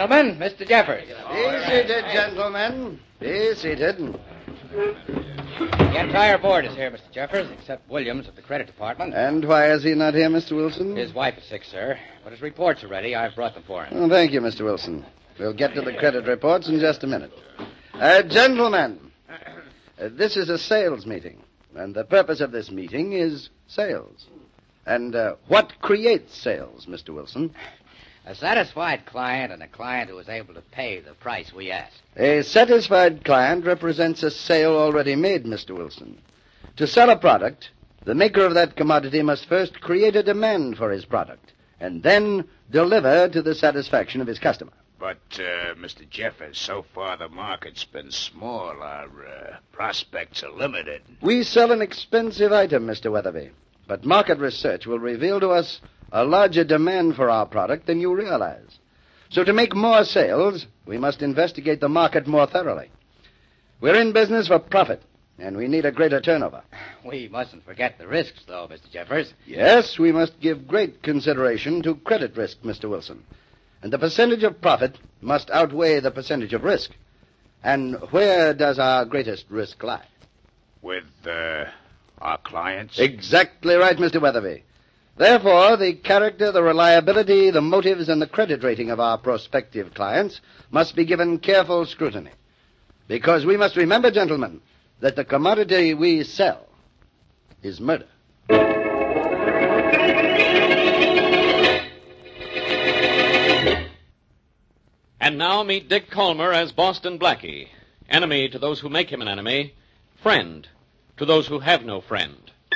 Gentlemen, Mr. Jeffers. Be seated, gentlemen. Be seated. The entire board is here, Mr. Jeffers, except Williams of the credit department. And why is he not here, Mr. Wilson? His wife is sick, sir, but his reports are ready. I've brought them for him. Oh, thank you, Mr. Wilson. We'll get to the credit reports in just a minute. Gentlemen, this is a sales meeting, and the purpose of this meeting is sales. And what creates sales, Mr. Wilson? A satisfied client and a client who is able to pay the price we ask. A satisfied client represents a sale already made, Mr. Wilson. To sell a product, the maker of that commodity must first create a demand for his product, and then deliver to the satisfaction of his customer. But, Mr. Jeffers, so far the market's been small. Our prospects are limited. We sell an expensive item, Mr. Weatherby, but market research will reveal to us a larger demand for our product than you realize. So to make more sales, we must investigate the market more thoroughly. We're in business for profit, and we need a greater turnover. We mustn't forget the risks, though, Mr. Jeffers. Yes, we must give great consideration to credit risk, Mr. Wilson. And the percentage of profit must outweigh the percentage of risk. And where does our greatest risk lie? With, our clients? Exactly right, Mr. Weatherby. Therefore, the character, the reliability, the motives, and the credit rating of our prospective clients must be given careful scrutiny. Because we must remember, gentlemen, that the commodity we sell is murder. And now meet Dick Calmer as Boston Blackie. Enemy to those who make him an enemy. Friend to those who have no friend.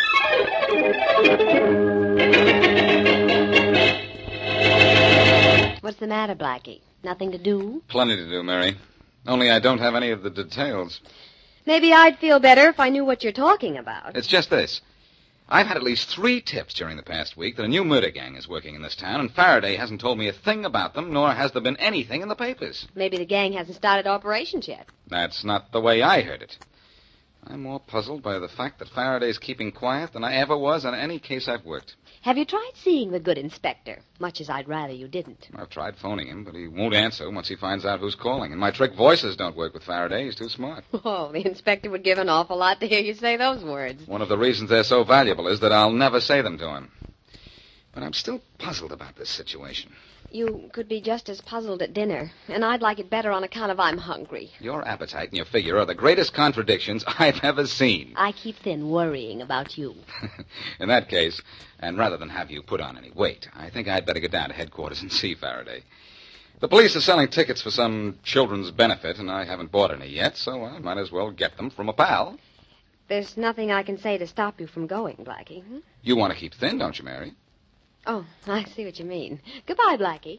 What's the matter, Blackie? Nothing to do? Plenty to do, Mary. Only I don't have any of the details. Maybe I'd feel better if I knew what you're talking about. It's just this. I've had at least 3 tips during the past week that a new murder gang is working in this town, and Faraday hasn't told me a thing about them, nor has there been anything in the papers. Maybe the gang hasn't started operations yet. That's not the way I heard it. I'm more puzzled by the fact that Faraday's keeping quiet than I ever was on any case I've worked. Have you tried seeing the good inspector? Much as I'd rather you didn't. I've tried phoning him, but he won't answer once he finds out who's calling. And my trick voices don't work with Faraday. He's too smart. Oh, the inspector would give an awful lot to hear you say those words. One of the reasons they're so valuable is that I'll never say them to him. But I'm still puzzled about this situation. You could be just as puzzled at dinner, and I'd like it better on account of I'm hungry. Your appetite and your figure are the greatest contradictions I've ever seen. I keep thin worrying about you. In that case, and rather than have you put on any weight, I think I'd better go down to headquarters and see Faraday. The police are selling tickets for some children's benefit, and I haven't bought any yet, so I might as well get them from a pal. There's nothing I can say to stop you from going, Blackie. You want to keep thin, don't you, Mary? Oh, I see what you mean. Goodbye, Blackie.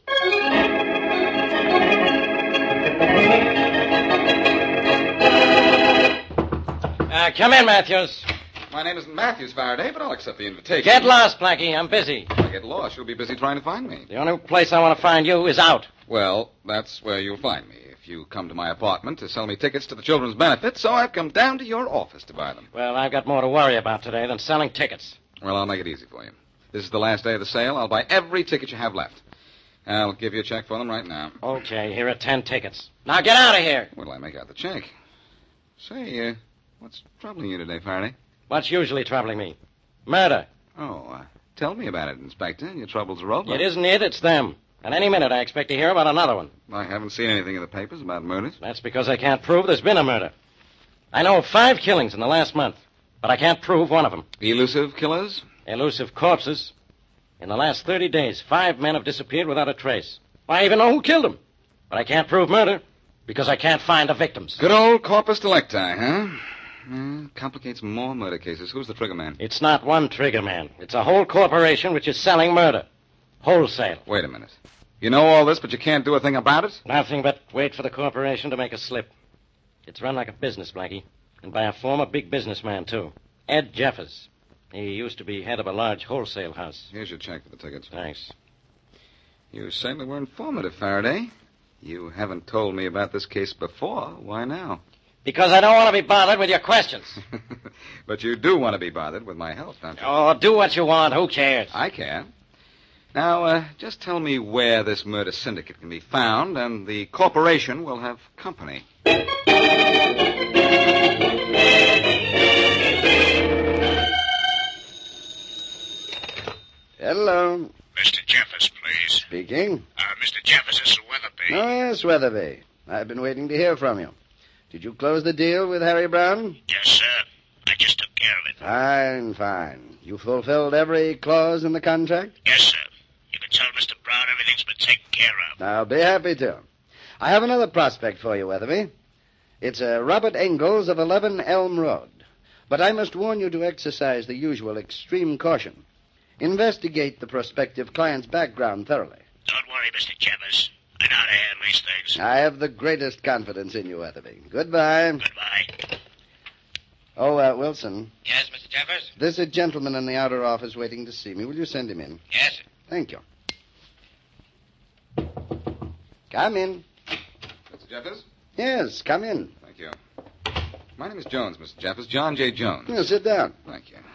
Come in, Matthews. My name isn't Matthews, Faraday, but I'll accept the invitation. Get lost, Blackie. I'm busy. If I get lost, you'll be busy trying to find me. The only place I want to find you is out. Well, that's where you'll find me. If you come to my apartment to sell me tickets to the children's benefit, so I've come down to your office to buy them. Well, I've got more to worry about today than selling tickets. Well, I'll make it easy for you. This is the last day of the sale. I'll buy every ticket you have left. I'll give you a check for them right now. Okay, here are 10 tickets. Now get out of here. What'll I make out the check? Say, what's troubling you today, Faraday? What's usually troubling me? Murder. Oh, tell me about it, Inspector. Your troubles are over. It isn't it, it's them. And any minute I expect to hear about another one. I haven't seen anything in the papers about murders. That's because I can't prove there's been a murder. I know of 5 killings in the last month, but I can't prove one of them. Elusive killers? Elusive corpses. In the last 30 days, 5 men have disappeared without a trace. I even know who killed them. But I can't prove murder because I can't find the victims. Good old corpus delicti, huh? Complicates more murder cases. Who's the trigger man? It's not one trigger man. It's a whole corporation which is selling murder. Wholesale. Wait a minute. You know all this, but you can't do a thing about it? Nothing but wait for the corporation to make a slip. It's run like a business, Blackie. And by a former big businessman, too. Ed Jeffers. He used to be head of a large wholesale house. Here's your check for the tickets. Thanks. You certainly were informative, Faraday. You haven't told me about this case before. Why now? Because I don't want to be bothered with your questions. But you do want to be bothered with my help, don't you? Oh, do what you want. Who cares? I care. Now, just tell me where this murder syndicate can be found, and the corporation will have company. Hello. Mr. Jeffers, please. Speaking. Mr. Jeffers, this is Weatherby. Oh, yes, Weatherby. I've been waiting to hear from you. Did you close the deal with Harry Brown? Yes, sir. I just took care of it. Fine, fine. You fulfilled every clause in the contract? Yes, sir. You can tell Mr. Brown everything's been taken care of. I'll be happy to. I have another prospect for you, Weatherby. It's Robert Engels of 11 Elm Road. But I must warn you to exercise the usual extreme caution. Investigate the prospective client's background thoroughly. Don't worry, Mr. Jeffers. I know how to handle these things. I have the greatest confidence in you, Weatherby. Goodbye. Goodbye. Oh, Wilson, Yes, Mr. Jeffers? there's a gentleman in the outer office waiting to see me. Will you send him in? Yes, sir. Thank you. Come in. Mr. Jeffers? Yes, come in. Thank you. My name is Jones, Mr. Jeffers. John J. Jones. Yeah, sit down. Thank you.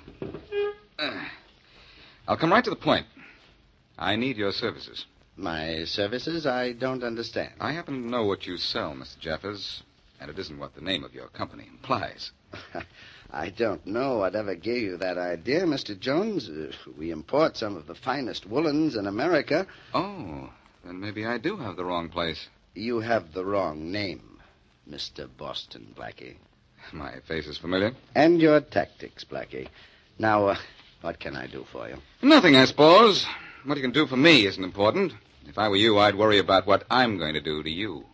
I'll come right to the point. I need your services. My services? I don't understand. I happen to know what you sell, Mr. Jeffers, and it isn't what the name of your company implies. I don't know whatever gave you that idea, Mr. Jones. We import some of the finest woolens in America. Oh, then maybe I do have the wrong place. You have the wrong name, Mr. Boston Blackie. My face is familiar. And your tactics, Blackie. Now, what can I do for you? Nothing, I suppose. What you can do for me isn't important. If I were you, I'd worry about what I'm going to do to you.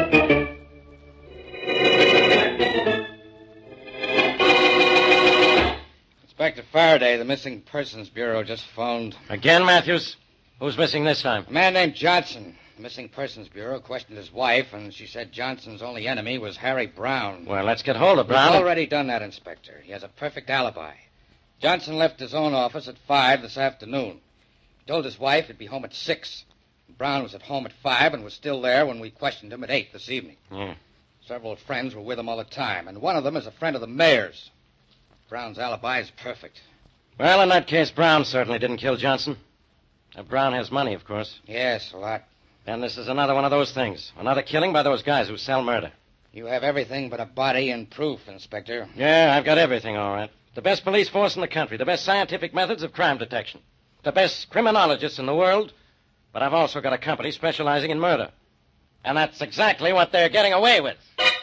Inspector Faraday, the Missing Persons Bureau just phoned. Again, Matthews? Who's missing this time? A man named Johnson. The Missing Persons Bureau questioned his wife, and she said Johnson's only enemy was Harry Brown. Well, let's get hold of We've Brown. already done that, Inspector. He has a perfect alibi. Johnson left his own office at 5 this afternoon. He told his wife he'd be home at 6. Brown was at home at 5 and was still there when we questioned him at 8 this evening. Yeah. Several friends were with him all the time, and one of them is a friend of the mayor's. Brown's alibi is perfect. Well, in that case, Brown certainly didn't kill Johnson. Now, Brown has money, of course. Yes, a lot. And this is another one of those things. Another killing by those guys who sell murder. You have everything but a body and proof, Inspector. Yeah, I've got everything, all right. The best police force in the country, the best scientific methods of crime detection, the best criminologists in the world, but I've also got a company specializing in murder. And that's exactly what they're getting away with.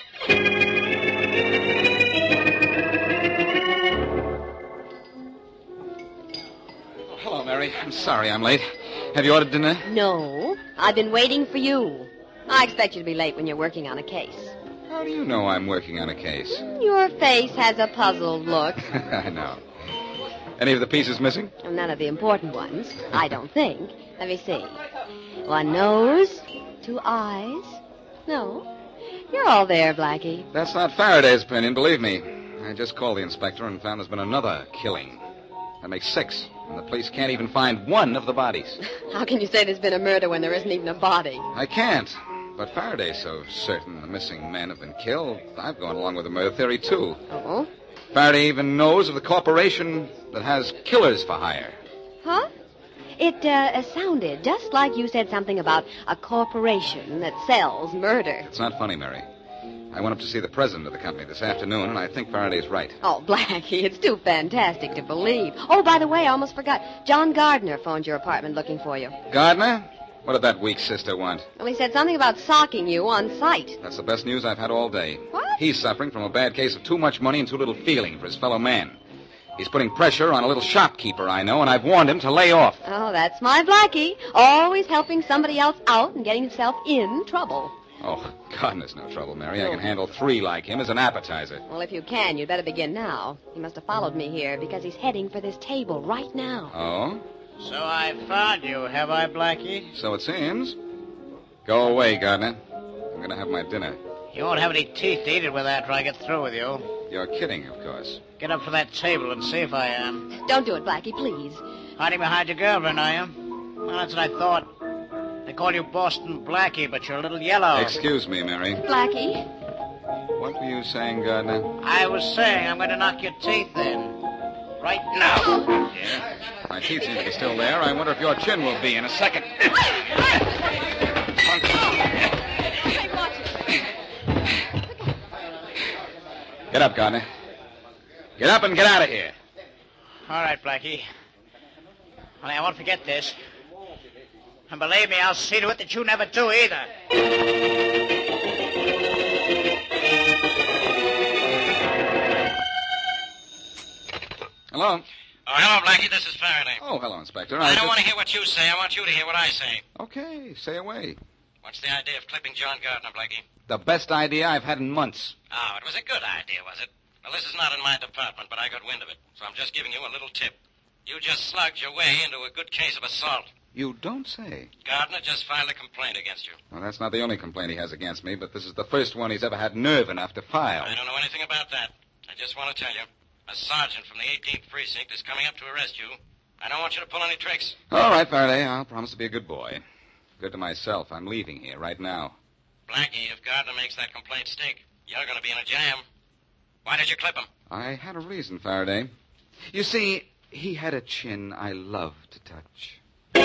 Oh, hello, Mary. I'm sorry I'm late. Have you ordered dinner? No, I've been waiting for you. I expect you to be late when you're working on a case. How do you know I'm working on a case? Your face has a puzzled look. I know. Any of the pieces missing? None of the important ones, I don't think. Let me see. One nose, 2 eyes. No, you're all there, Blackie. That's not Faraday's opinion, believe me. I just called the inspector and found there's been another killing. That makes 6, and the police can't even find one of the bodies. How can you say there's been a murder when there isn't even a body? I can't. But Faraday's so certain the missing men have been killed, I've gone along with the murder theory, too. Oh? Faraday even knows of the corporation that has killers for hire. Huh? It sounded just like you said something about a corporation that sells murder. It's not funny, Mary. I went up to see the president of the company this afternoon, and I think Faraday's right. Oh, Blackie, it's too fantastic to believe. Oh, by the way, I almost forgot. John Gardner phoned your apartment looking for you. Gardner? What did that weak sister want? Well, he said something about socking you on sight. That's the best news I've had all day. What? He's suffering from a bad case of too much money and too little feeling for his fellow man. He's putting pressure on a little shopkeeper I know, and I've warned him to lay off. Oh, that's my Blackie. Always helping somebody else out and getting himself in trouble. Oh, Gardner's no trouble, Mary. I can handle 3 like him as an appetizer. Well, if you can, you'd better begin now. He must have followed me here because he's heading for this table right now. Oh? So I found you, have I, Blackie? So it seems. Go away, Gardner. I'm going to have my dinner. You won't have any teeth to eat it with after I get through with you. You're kidding, of course. Get up from that table and see if I am. Don't do it, Blackie, please. Hiding behind your girlfriend, are you? Well, that's what I thought. They call you Boston Blackie, but you're a little yellow. Excuse me, Mary. Blackie? What were you saying, Gardner? I was saying I'm going to knock your teeth in. right now. Yeah. My teeth seem to be still there. I wonder if your chin will be in a second. Get up, Gardner. Get up and get out of here. All right, Blackie. Only I won't forget this. And believe me, I'll see to it that you never do either. Hello? Oh, hello, Blackie. This is Faraday. Oh, hello, Inspector. I don't want to hear what you say. I want you to hear what I say. Okay, say away. What's the idea of clipping John Gardner, Blackie? The best idea I've had in months. Oh, it was a good idea, was it? Well, this is not in my department, but I got wind of it. So I'm just giving you a little tip. You just slugged your way into a good case of assault. You don't say. Gardner just filed a complaint against you. Well, that's not the only complaint he has against me, but this is the first one he's ever had nerve enough to file. I don't know anything about that. I just want to tell you, a sergeant from the 18th Precinct is coming up to arrest you. I don't want you to pull any tricks. All right, Faraday. I'll promise to be a good boy. Good to myself. I'm leaving here right now. Blackie, if Gardner makes that complaint stick, you're going to be in a jam. Why did you clip him? I had a reason, Faraday. You see, he had a chin I love to touch.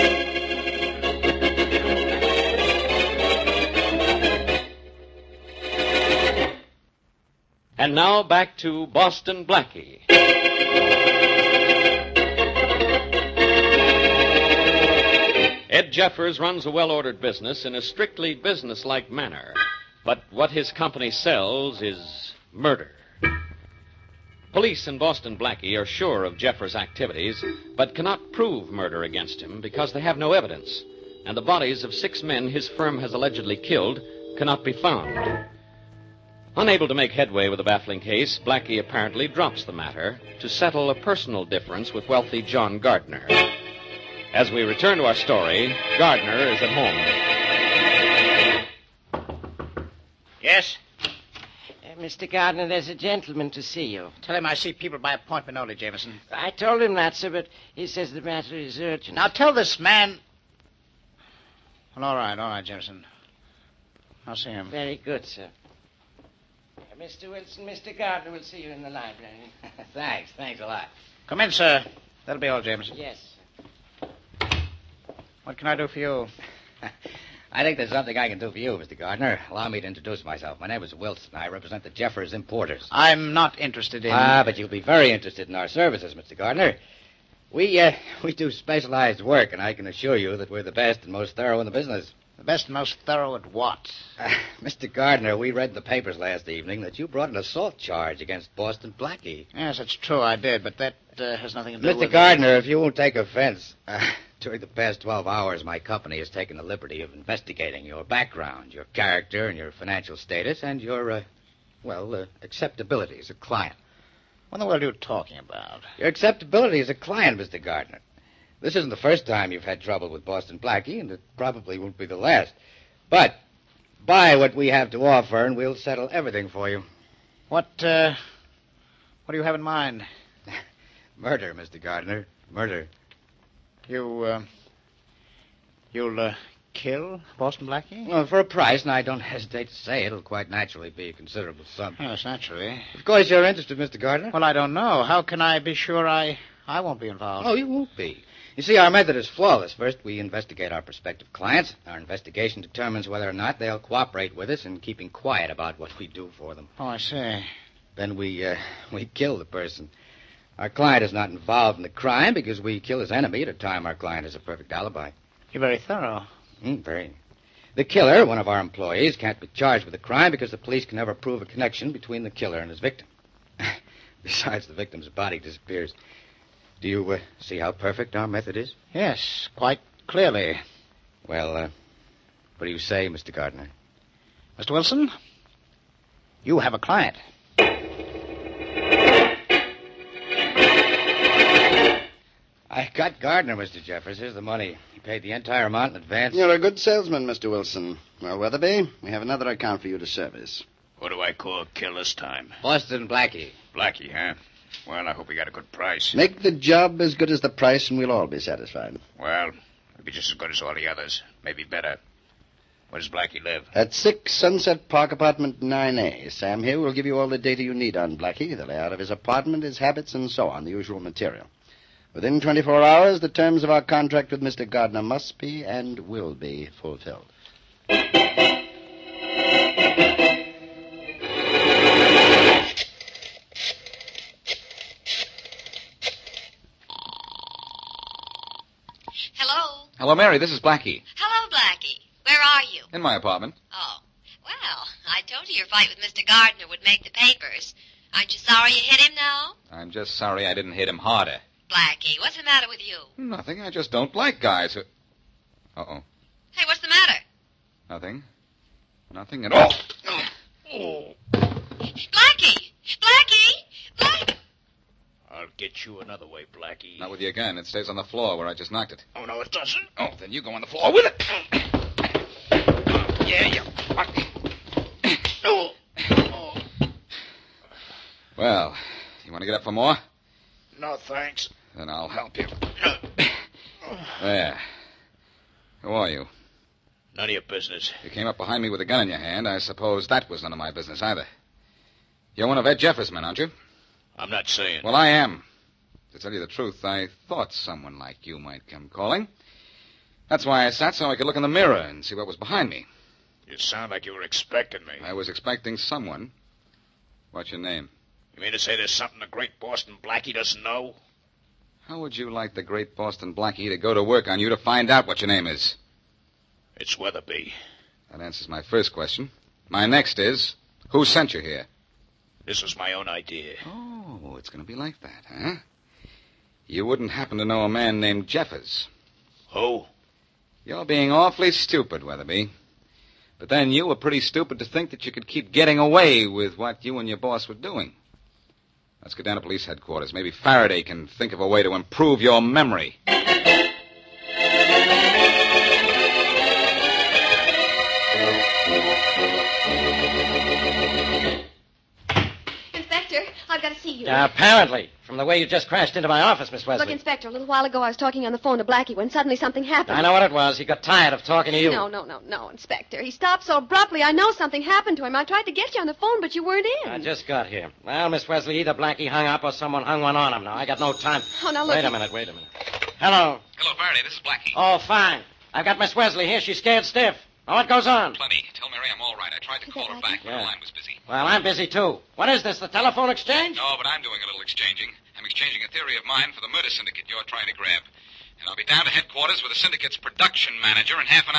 And now back to Boston Blackie. Ed Jeffers runs a well-ordered business in a strictly business-like manner. But what his company sells is murder. Police in Boston Blackie are sure of Jeffers' activities, but cannot prove murder against him because they have no evidence, and the bodies of 6 men his firm has allegedly killed cannot be found. Unable to make headway with the baffling case, Blackie apparently drops the matter to settle a personal difference with wealthy John Gardner. As we return to our story, Gardner is at home. Yes? Mr. Gardner, there's a gentleman to see you. Tell him I see people by appointment only, Jameson. I told him that, sir, but he says the matter is urgent. Now tell this man... Well, all right, Jameson. I'll see him. Very good, sir. Mr. Wilson, Mr. Gardner will see you in the library. Thanks a lot. Come in, sir. That'll be all, Jameson. Yes, sir. What can I do for you? I think there's something I can do for you, Mr. Gardner. Allow me to introduce myself. My name is Wilson. I represent the Jeffers Importers. I'm not interested in... But you'll be very interested in our services, Mr. Gardner. We do specialized work, and I can assure you that we're the best and most thorough in the business. The best and most thorough at what? Mr. Gardner, we read in the papers last evening that you brought an assault charge against Boston Blackie. Yes, that's true, I did, but that has nothing to do with... Mr. Gardner, if you won't take offense, during the past 12 hours, my company has taken the liberty of investigating your background, your character, and your financial status, and your, acceptability as a client. What in the world are you talking about? Your acceptability as a client, Mr. Gardner. This isn't the first time you've had trouble with Boston Blackie, and it probably won't be the last. But buy what we have to offer, and we'll settle everything for you. What do you have in mind? Murder, Mr. Gardner. Murder. You'll kill Boston Blackie? Well, for a price, and I don't hesitate to say it'll quite naturally be a considerable sum. Yes, naturally. Of course you're interested, Mr. Gardner. Well, I don't know. How can I be sure I won't be involved? Oh, you won't be. You see, our method is flawless. First, we investigate our prospective clients. Our investigation determines whether or not they'll cooperate with us in keeping quiet about what we do for them. Oh, I see. Then we kill the person. Our client is not involved in the crime because we kill his enemy at a time our client has a perfect alibi. You're very thorough. Very. The killer, one of our employees, can't be charged with a crime because the police can never prove a connection between the killer and his victim. Besides, the victim's body disappears. Do you see how perfect our method is? Yes, quite clearly. Well, what do you say, Mr. Gardner? Mr. Wilson, you have a client. I got Gardner, Mr. Jeffers. Here's the money. He paid the entire amount in advance. You're a good salesman, Mr. Wilson. Well, Weatherby, we have another account for you to service. What do I call kill this time? Boston Blackie. Blackie, huh? Well, I hope we got a good price. Make the job as good as the price, and we'll all be satisfied. Well, it'll be just as good as all the others. Maybe better. Where does Blackie live? At 6 Sunset Park, apartment 9A. Sam here will give you all the data you need on Blackie, the layout of his apartment, his habits, and so on, the usual material. Within 24 hours, the terms of our contract with Mr. Gardner must be and will be fulfilled. Hello? Hello, Mary. This is Blackie. Hello, Blackie. Where are you? In my apartment. Oh, well, I told you your fight with Mr. Gardner would make the papers. Aren't you sorry you hit him now? I'm just sorry I didn't hit him harder. Blackie, what's the matter with you? Nothing. I just don't like guys who... Uh-oh. Hey, what's the matter? Nothing. Nothing at all. Oh. Blackie! Blackie! Blackie! I'll get you another way, Blackie. Not with your gun. It stays on the floor where I just knocked it. Oh, no, it doesn't. Oh, then you go on the floor with it. Yeah, yeah. Oh. Oh. Well, you want to get up for more? No, thanks. Then I'll help you. There. Who are you? None of your business. You came up behind me with a gun in your hand. I suppose that was none of my business either. You're one of Ed Jeffers' men, aren't you? I'm not saying. Well, I am. To tell you the truth, I thought someone like you might come calling. That's why I sat so I could look in the mirror and see what was behind me. You sound like you were expecting me. I was expecting someone. What's your name? You mean to say there's something the great Boston Blackie doesn't know? How would you like the great Boston Blackie to go to work on you to find out what your name is? It's Weatherby. That answers my first question. My next is, who sent you here? This was my own idea. Oh, it's going to be like that, huh? You wouldn't happen to know a man named Jeffers. Who? You're being awfully stupid, Weatherby. But then you were pretty stupid to think that you could keep getting away with what you and your boss were doing. Let's get down to police headquarters. Maybe Faraday can think of a way to improve your memory. Inspector, I've got to see you. Apparently. From the way you just crashed into my office, Miss Wesley. Look, Inspector, a little while ago I was talking on the phone to Blackie when suddenly something happened. I know what it was. He got tired of talking to you. No, Inspector. He stopped so abruptly. I know something happened to him. I tried to get you on the phone, but you weren't in. I just got here. Well, Miss Wesley, either Blackie hung up or someone hung one on him now. I got no time. Oh, now look. Wait a minute. Hello. Hello, Faraday. This is Blackie. Oh, fine. I've got Miss Wesley here. She's scared stiff. Now, what goes on? Plenty. Tell Mary I'm all right. I tried to call her back, but her line was busy. Well, I'm busy, too. What is this, the telephone exchange? No, but I'm doing a little exchanging. I'm exchanging a theory of mine for the murder syndicate you're trying to grab. And I'll be down to headquarters with the syndicate's production manager in half an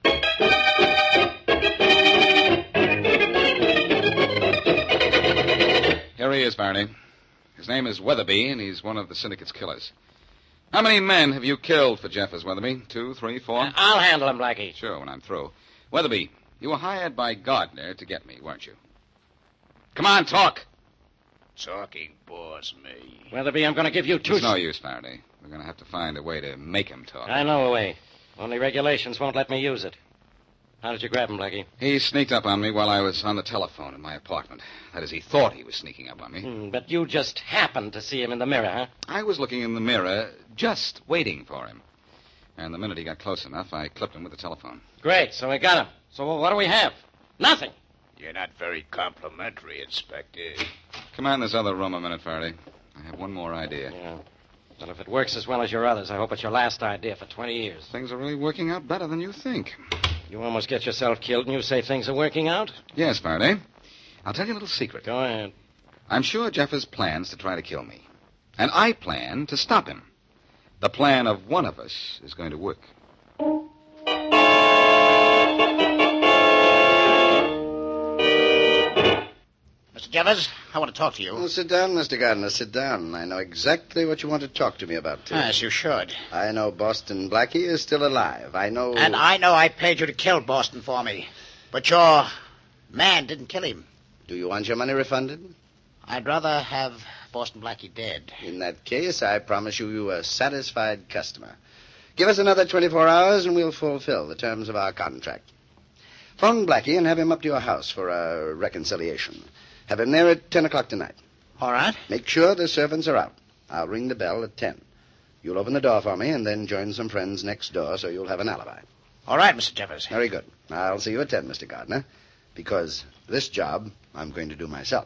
hour. Here he is, Faraday. His name is Weatherby, and he's one of the syndicate's killers. How many men have you killed for Jeffers, Weatherby? 2, 3, 4? I'll handle him, Blackie. Sure, when I'm through. Weatherby, you were hired by Gardner to get me, weren't you? Come on, talk. Talking bores me. Weatherby, I'm going to give you two... It's no use, Faraday. We're going to have to find a way to make him talk. I know a way. Only regulations won't let me use it. How did you grab him, Blackie? He sneaked up on me while I was on the telephone in my apartment. That is, he thought he was sneaking up on me. But you just happened to see him in the mirror, huh? I was looking in the mirror, just waiting for him. And the minute he got close enough, I clipped him with the telephone. Great, so we got him. So what do we have? Nothing. You're not very complimentary, Inspector. Come on in this other room a minute, Faraday. I have one more idea. Yeah. Well, if it works as well as your others, I hope it's your last idea for 20 years. Things are really working out better than you think. You almost get yourself killed and you say things are working out? Yes, Faraday. I'll tell you a little secret. Go ahead. I'm sure Jeffers plans to try to kill me. And I plan to stop him. The plan of one of us is going to work. Mr. Jeffers, I want to talk to you. Oh, sit down, Mr. Gardner. Sit down. I know exactly what you want to talk to me about, too. Yes, you should. I know Boston Blackie is still alive. I know... And I know I paid you to kill Boston for me. But your man didn't kill him. Do you want your money refunded? I'd rather have Boston Blackie dead. In that case, I promise you a satisfied customer. Give us another 24 hours and we'll fulfill the terms of our contract. Phone Blackie and have him up to your house for a reconciliation. Have him there at 10 o'clock tonight. All right. Make sure the servants are out. I'll ring the bell at 10. You'll open the door for me and then join some friends next door so you'll have an alibi. All right, Mr. Jeffers. Very good. I'll see you at 10, Mr. Gardner, because this job I'm going to do myself.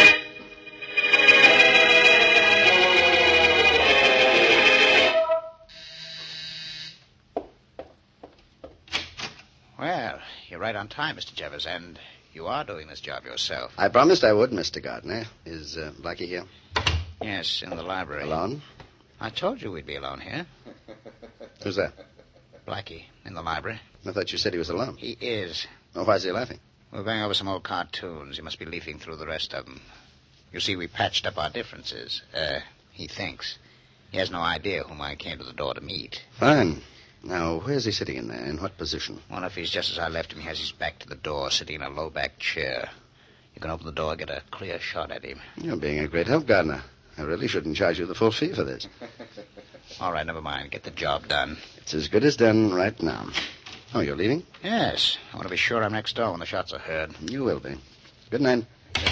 Well, you're right on time, Mr. Jeffers, and you are doing this job yourself. I promised I would, Mr. Gardner. Is Blackie here? Yes, in the library. Alone? I told you we'd be alone here. Who's that? Blackie, in the library. I thought you said he was alone. He is. Oh, why is he laughing? We're going over some old cartoons. He must be leafing through the rest of them. You see, we patched up our differences. He thinks. He has no idea whom I came to the door to meet. Fine. Now, where's he sitting in there? In what position? Well, if he's just as I left him, he has his back to the door, sitting in a low-back chair. You can open the door and get a clear shot at him. You're being a great help, Gardner. I really shouldn't charge you the full fee for this. All right, never mind. Get the job done. It's as good as done right now. Oh, you're leaving? Yes. I want to be sure I'm next door when the shots are heard. You will be. Good night.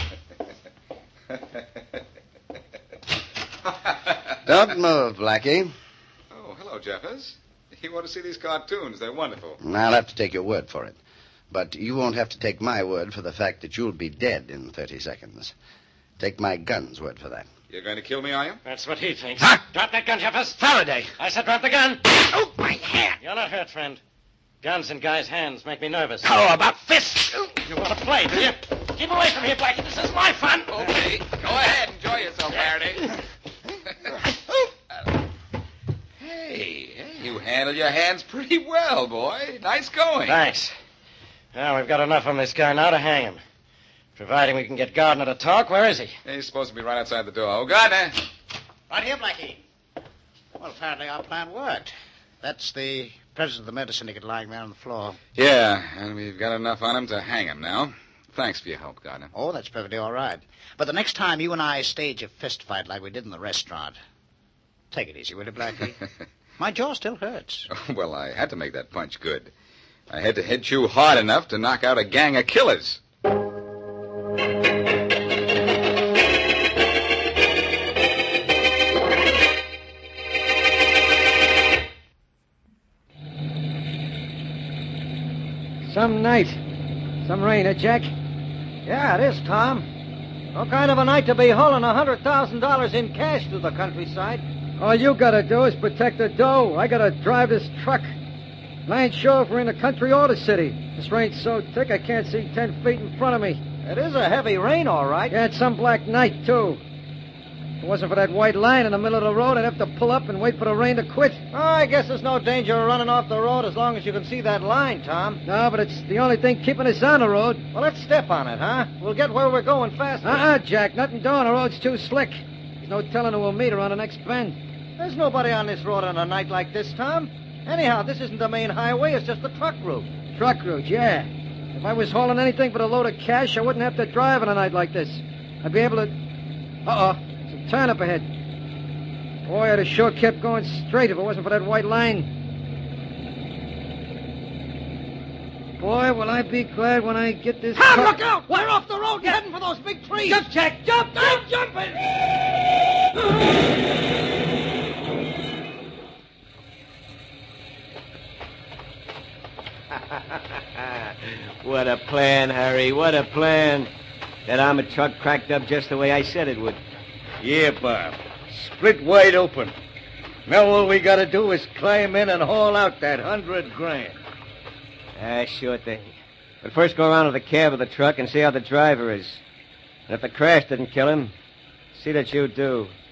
Don't move, Blackie. Oh, hello, Jeffers. You want to see these cartoons? They're wonderful. I'll have to take your word for it. But you won't have to take my word for the fact that you'll be dead in 30 seconds. Take my gun's word for that. You're going to kill me, are you? That's what he thinks. Huh? Drop that gun, Jeffers. Faraday! I said drop the gun. Oh, my hand! You're not hurt, friend. Guns in guys' hands make me nervous. How about fists? You want to play, do you? Keep away from here, Blackie. This is my fun. Okay. Go ahead. Enjoy yourself, Faraday. Hey, you handle your hands pretty well, boy. Nice going. Thanks. Well, we've got enough on this guy now to hang him. Providing we can get Gardner to talk. Where is he? He's supposed to be right outside the door. Oh, Gardner. Right here, Blackie. Well, apparently our plan worked. That's the president of the murder syndicate lying there on the floor. Yeah, and we've got enough on him to hang him now. Thanks for your help, Gardner. Oh, that's perfectly all right. But the next time you and I stage a fist fight like we did in the restaurant, take it easy, will you, Blackie? My jaw still hurts. Oh, well, I had to make that punch good. I had to hit you hard enough to knock out a gang of killers. Some night. Some rain, Jack? Yeah, it is, Tom. No kind of a night to be hauling $100,000 in cash through the countryside. All you gotta do is protect the dough. I gotta drive this truck. And I ain't sure if we're in the country or the city. This rain's so thick I can't see 10 feet in front of me. It is a heavy rain, all right. Yeah, it's some black night, too. If it wasn't for that white line in the middle of the road, I'd have to pull up and wait for the rain to quit. Oh, I guess there's no danger of running off the road as long as you can see that line, Tom. No, but it's the only thing keeping us on the road. Well, let's step on it, huh? We'll get where we're going faster. Jack. Nothing doing. The road's too slick. There's no telling who we'll meet around the next bend. There's nobody on this road on a night like this, Tom. Anyhow, this isn't the main highway. It's just the truck route. Truck route, yeah. If I was hauling anything but a load of cash, I wouldn't have to drive on a night like this. I'd be able to... Uh-oh. It's a turn up ahead. Boy, I'd have sure kept going straight if it wasn't for that white line. Boy, will I be glad when I get this... Tom, look out! We're off the road. You're heading for those big trees. Jump, Jack! Jump! I'm jumping! What a plan, Harry. What a plan. That armored truck cracked up just the way I said it would. Yeah, Bob. Split wide open. Now all we gotta do is climb in and haul out that $100,000. Sure thing. But first go around to the cab of the truck and see how the driver is. And if the crash didn't kill him, see that you do.